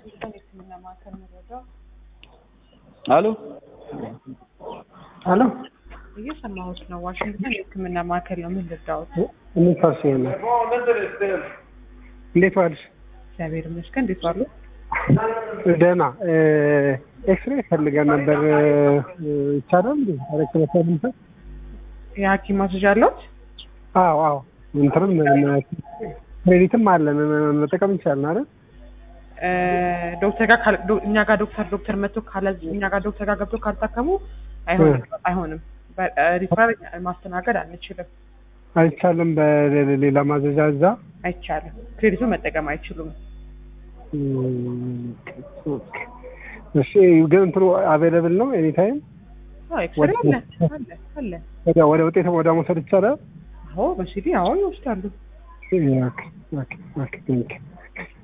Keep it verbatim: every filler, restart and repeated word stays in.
Hello? Hello? እየሰማሁት ነው። ዋሽንግተን የሕክምና ማዕከል ነው። ምን ልርዳዎት? ምን ታስይ ነው? እንዴት ዋልሽ? እግዚአብሔር ይመስገን። እንዴት ዋሉ? ደህና። ኤክስሬይ ፈልገን ነበር። ይቻላል እንዴ? አረከበታልን? የሐኪም ማስረጃ አለዎት? አዎ አዎ። እንትንም ክሬዲትም አለን መጠቀም እንችላለን አይደል? ዶክተር ጋር እኛ ጋር ዶክተር ዶክተር መጥቶ ካለ እኛ ጋር ዶክተር ጋር ገብቶ ካልታከሙ አይሆንም አይሆንም። ሪፈር ማስተናገድ አንችልም። አይቻልም። በሌላ ማዘዣ እዛ አይቻልም። ክሬዲቱን መጠቀም አይችሉም። እሺ ግን እንትኑ አቬለብል ነው ኤኒ ታይም? አዎ ኤክስሬይ አለ አለ አለ። ወደ ወደ ውጤት ወደ መውሰድ ይቻላል? አዎ በሲዲ አዎ ይወስዳሉ። ኦኬ ኦኬ ኦኬ ኦኬ